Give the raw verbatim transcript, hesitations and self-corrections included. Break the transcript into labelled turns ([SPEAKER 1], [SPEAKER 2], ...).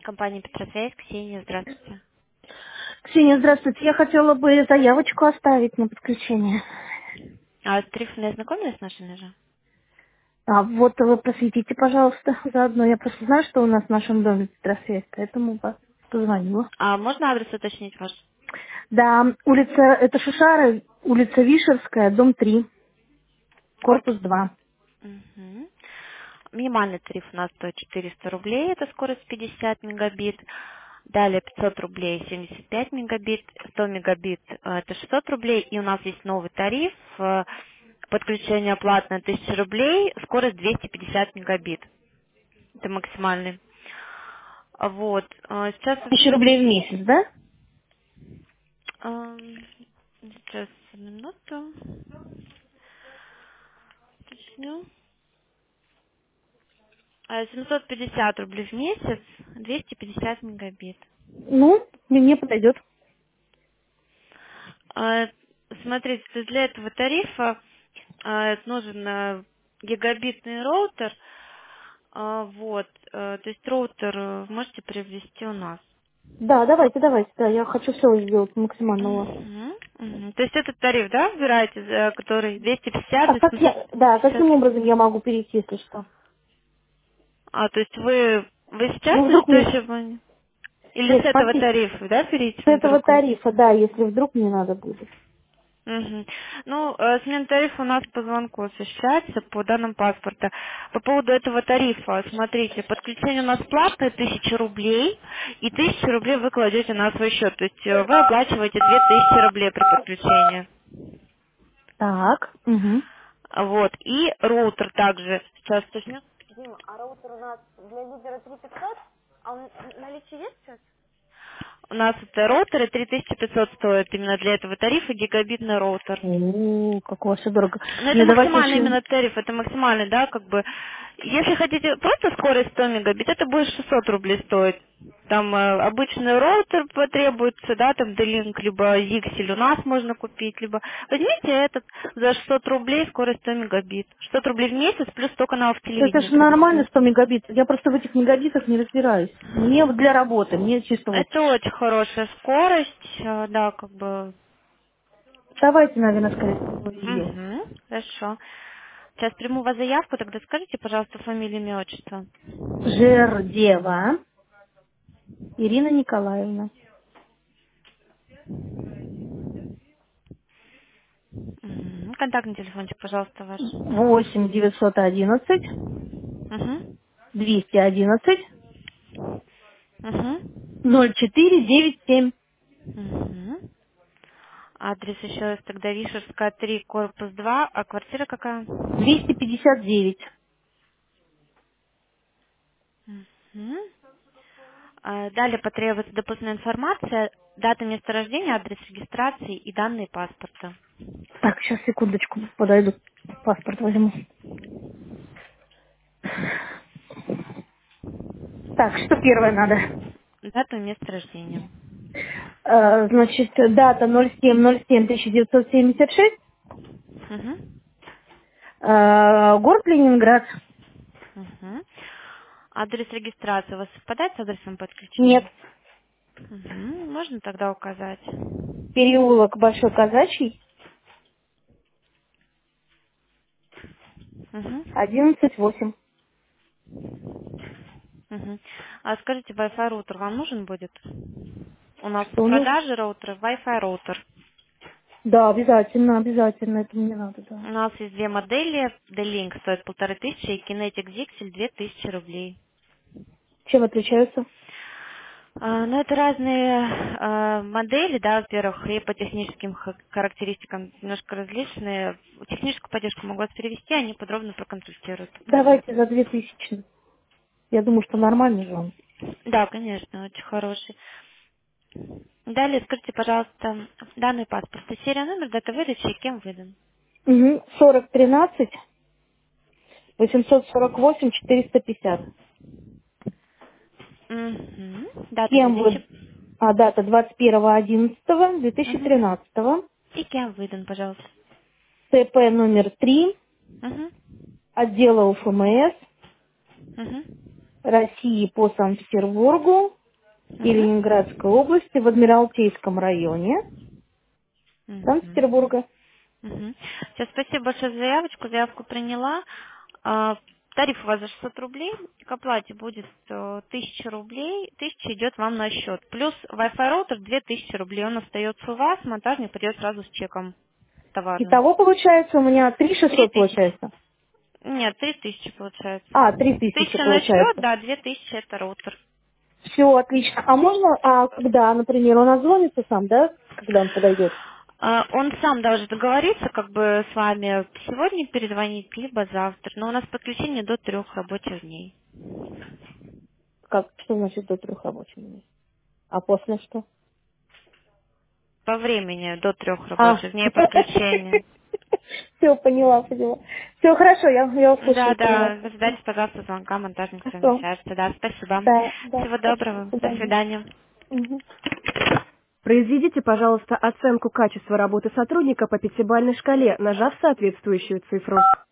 [SPEAKER 1] Компания Петросвязь, Ксения, здравствуйте.
[SPEAKER 2] Ксения, здравствуйте. Я хотела бы заявочку оставить на подключение.
[SPEAKER 1] А с тарифами ознакомились с нашими же?
[SPEAKER 2] А вот вы просветите, пожалуйста, заодно. Я просто знаю, что у нас в нашем доме Петросвязь, поэтому вас позвонила.
[SPEAKER 1] А можно адрес уточнить ваш?
[SPEAKER 2] Да, улица, это Шишара, улица Вишерская, дом три,
[SPEAKER 1] Корпус?
[SPEAKER 2] корпус два.
[SPEAKER 1] Мгм. Минимальный тариф у нас стоит четыреста рублей, это скорость пятьдесят мегабит. Далее пятьсот рублей семьдесят пять мегабит, сто мегабит э, это шестьсот рублей. И у нас есть новый тариф, э, подключение платное тысяча рублей, скорость двести пятьдесят мегабит. Это максимальный. А Вот. э, Сейчас
[SPEAKER 2] Тысяча рублей в месяц, да?
[SPEAKER 1] Ам, Сейчас, минуту. Уточню. А, семьсот пятьдесят рублей в месяц, двести пятьдесят мегабит.
[SPEAKER 2] Ну, мне подойдет.
[SPEAKER 1] А, Смотрите, то есть для этого тарифа а, нужен а, гигабитный роутер. А, Вот, а, то есть роутер э, можете приобрести у нас.
[SPEAKER 2] Да, давайте, давайте, да, я хочу все сделать максимального.
[SPEAKER 1] Мгм, мгм. То есть этот тариф, да, выбираете, за который двести пятьдесят,
[SPEAKER 2] А
[SPEAKER 1] за
[SPEAKER 2] как
[SPEAKER 1] семьсот
[SPEAKER 2] я, да,
[SPEAKER 1] пятьдесят.
[SPEAKER 2] каким образом я могу перейти, если что?
[SPEAKER 1] А, то есть вы, вы сейчас
[SPEAKER 2] Ну,
[SPEAKER 1] или
[SPEAKER 2] вдруг
[SPEAKER 1] что
[SPEAKER 2] мне...
[SPEAKER 1] еще вы- Или с
[SPEAKER 2] Нет,
[SPEAKER 1] этого
[SPEAKER 2] смотрите,
[SPEAKER 1] тарифа, да, перейти
[SPEAKER 2] с
[SPEAKER 1] на
[SPEAKER 2] этого
[SPEAKER 1] другой?
[SPEAKER 2] тарифа, да, если вдруг мне надо будет.
[SPEAKER 1] Мгм. Ну, э, смена тарифа у нас по звонку осуществляется по данным паспорта. По поводу этого тарифа, смотрите, подключение у нас платное, тысяча рублей, и тысяча рублей вы кладете на свой счет. То есть э, вы оплачиваете две тысячи рублей при подключении.
[SPEAKER 2] Так. Угу.
[SPEAKER 1] Вот. И роутер также. Сейчас точно. Дима, а роутер у нас для лидера три тысячи пятьсот? А он в наличии есть сейчас? У нас это роутеры три тысячи пятьсот стоят именно для этого тарифа гигабитный роутер.
[SPEAKER 2] О, как у вас все дорого.
[SPEAKER 1] Ну, это
[SPEAKER 2] Мне давайте
[SPEAKER 1] максимальный
[SPEAKER 2] еще...
[SPEAKER 1] именно тариф, это максимальный, да, как бы. Если хотите просто скорость сто мегабит, это будет шестьсот рублей стоить. Там э, обычный роутер потребуется, да, там D-Link, либо Zixel у нас можно купить, либо возьмите этот за шестьсот рублей, скорость сто мегабит. шестьсот рублей в месяц, плюс сто каналов
[SPEAKER 2] Это
[SPEAKER 1] телевидения
[SPEAKER 2] же нормально,
[SPEAKER 1] предусмотрено.
[SPEAKER 2] сто мегабит. Я просто в этих мегабитах не разбираюсь. Мне вот для работы, мне чисто вот...
[SPEAKER 1] Это очень хорошая скорость, э, да, как бы.
[SPEAKER 2] Давайте, наверное, скорее всего, ее.
[SPEAKER 1] Угу, хорошо. Сейчас приму у вас заявку, тогда скажите, пожалуйста, фамилию, имя, отчество.
[SPEAKER 2] Жердева Ирина Николаевна.
[SPEAKER 1] Мгм. Контактный телефончик, пожалуйста, ваш.
[SPEAKER 2] восемь девятьсот одиннадцать
[SPEAKER 1] Угу.
[SPEAKER 2] двести одиннадцать
[SPEAKER 1] Угу.
[SPEAKER 2] ноль четыре девять семь.
[SPEAKER 1] Угу. Адрес еще раз тогда Вишерская, три, корпус два, а квартира какая?
[SPEAKER 2] Двести пятьдесят девять.
[SPEAKER 1] Мгм. А, Далее потребуется дополнительная информация, дата места рождения, адрес регистрации и данные паспорта.
[SPEAKER 2] Так, сейчас, секундочку, подойду. Паспорт возьму. Так, что первое надо?
[SPEAKER 1] Дата места рождения.
[SPEAKER 2] Э, Значит, дата ноль семь ноль семь тысяча девятьсот семьдесят шесть.
[SPEAKER 1] Угу.
[SPEAKER 2] Э, Город Ленинград.
[SPEAKER 1] Угу. Адрес регистрации у вас совпадает с адресом
[SPEAKER 2] Нет.
[SPEAKER 1] подключения? Угу. Можно тогда указать?
[SPEAKER 2] Переулок Большой Казачий,
[SPEAKER 1] Угу.
[SPEAKER 2] одиннадцать восемь.
[SPEAKER 1] Угу. А скажите, Wi-Fi роутер вам нужен будет? У нас в
[SPEAKER 2] Что у меня?
[SPEAKER 1] продаже роутер, Wi-Fi роутер.
[SPEAKER 2] Да, обязательно, обязательно, это мне надо,
[SPEAKER 1] У
[SPEAKER 2] да.
[SPEAKER 1] нас есть две модели. D-Link стоит полторы тысячи, и Kinetic Zixel две тысячи рублей.
[SPEAKER 2] Чем отличаются?
[SPEAKER 1] А, Ну, это разные а, модели, да, во-первых, и по техническим ха- характеристикам немножко различные. Техническую поддержку могу вас перевести, они подробно проконсультируют по поводу
[SPEAKER 2] Давайте
[SPEAKER 1] этого.
[SPEAKER 2] за две тысячи. Я думаю, что нормальный же он.
[SPEAKER 1] Да, конечно, очень хороший. Далее скажите, пожалуйста, данные паспорта, серия номер, дата выдачи и кем выдан.
[SPEAKER 2] Угу. сорок тринадцать восемьсот сорок восемь четыреста пятьдесят.
[SPEAKER 1] Мгм. Дата
[SPEAKER 2] Кем вы...
[SPEAKER 1] выдачи.
[SPEAKER 2] А дата двадцать первого одиннадцатого две тысячи
[SPEAKER 1] Мгм.
[SPEAKER 2] тринадцатого.
[SPEAKER 1] И кем выдан, пожалуйста.
[SPEAKER 2] ТП номер три
[SPEAKER 1] Мгм.
[SPEAKER 2] отдела УФМС.
[SPEAKER 1] Мгм.
[SPEAKER 2] России по Санкт-Петербургу и
[SPEAKER 1] Мгм.
[SPEAKER 2] Ленинградской области в Адмиралтейском районе
[SPEAKER 1] Мгм.
[SPEAKER 2] Санкт-Петербурга.
[SPEAKER 1] Мгм. Все, спасибо большое за заявочку. Заявку приняла. А, Тариф у вас за шестьсот рублей. К оплате будет э, тысяча рублей. Тысяча идет вам на счет. Плюс Wi-Fi роутер две тысячи рублей. Он остается у вас. Монтажник придет сразу с чеком товарным.
[SPEAKER 2] Итого получается у меня три
[SPEAKER 1] Три
[SPEAKER 2] шестьсот
[SPEAKER 1] тысячи.
[SPEAKER 2] получается.
[SPEAKER 1] Нет, три тысячи получается.
[SPEAKER 2] А, три тысячи
[SPEAKER 1] Тысяча на счет,
[SPEAKER 2] получается.
[SPEAKER 1] да, две тысячи это роутер.
[SPEAKER 2] Все, отлично. А можно, а когда, например, он отзвонится сам, да? Когда он подойдет?
[SPEAKER 1] А, Он сам должен договориться, как бы с вами сегодня перезвонить, либо завтра. Но у нас подключение до трех рабочих дней.
[SPEAKER 2] Как, что значит до трех рабочих дней? А после что?
[SPEAKER 1] По времени до трех
[SPEAKER 2] А,
[SPEAKER 1] рабочих дней подключения.
[SPEAKER 2] все, поняла, поняла. Все, хорошо, я, я
[SPEAKER 1] Да,
[SPEAKER 2] услышала, поняла.
[SPEAKER 1] да, ждайте, пожалуйста, звонка, монтажник с вами
[SPEAKER 2] Хорошо.
[SPEAKER 1] свяжется. Да, спасибо.
[SPEAKER 2] Да, да,
[SPEAKER 1] Всего
[SPEAKER 2] спасибо, до
[SPEAKER 1] доброго. До
[SPEAKER 2] свидания.
[SPEAKER 1] свидания.
[SPEAKER 2] Мгм.
[SPEAKER 3] Произведите, пожалуйста, оценку качества работы сотрудника по пятибалльной шкале, нажав соответствующую цифру.